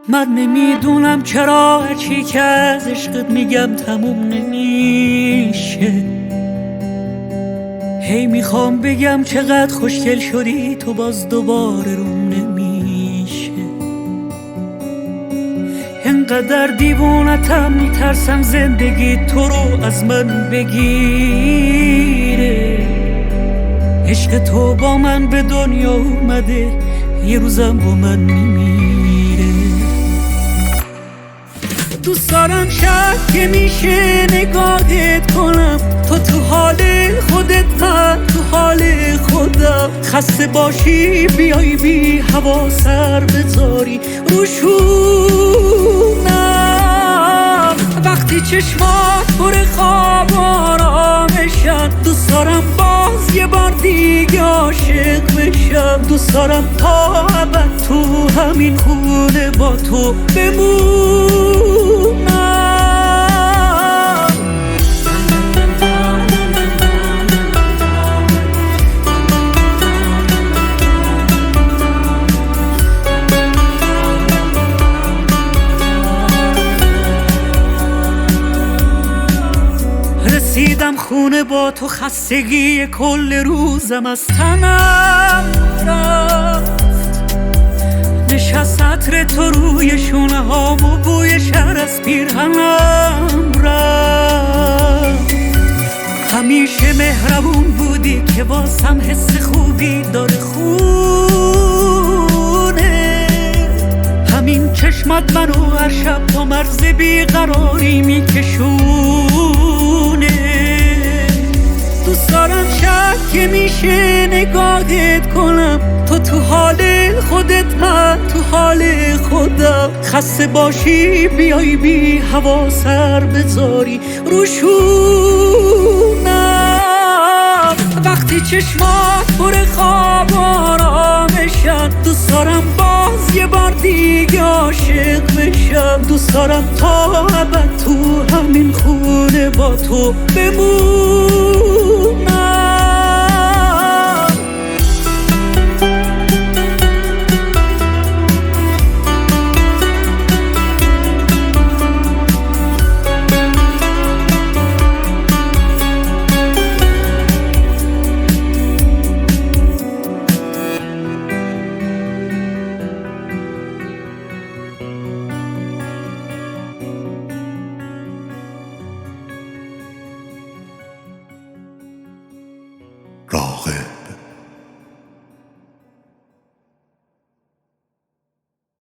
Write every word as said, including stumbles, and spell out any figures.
من نمیدونم چرا هرچی که از عشقت میگم تموم نمیشه. هی میخوام بگم چقدر خوشگل شدی تو، باز دوباره روم نمیشه. انقدر دیوونتم میترسم زندگی تو رو از من بگیره. عشق تو با من به دنیا اومده، یه روزم با من میمیره. دوست دارم شب که میشه نگاهت کنم، تو تو حال خودت من تو حال خودم. خسته باشی بیای بی هوا سر بذاری روشونم. وقتی چشمات پر خواب آرامشن، دوست دارم باز یه بار دیگه عاشق بشم. دوست دارم تا ابد تو همین خونه با تو بمونم. رسیدم خونه با تو، خستگی کل روزم از تنم رفت. نشست عطر تو روی شونه هام و بوی شهر از پیرهنم رفت. همیشه مهربون بودی که واسم حس خوبی داره خونه. همین چشمت منو هر شب تا مرز بیقراری میکشونه. دوست دارم شب که میشه نگاهت کنم، تو تو حال خودت من تو حال خودم. خسته باشی بیای بی هوا سر بذاری روشونم. وقتی چشمات پر خواب آرامشن، دوست دارم باز یه بار دیگه عاشق بشم. دوست دارم تا ابد تو همین خونه با تو بمون.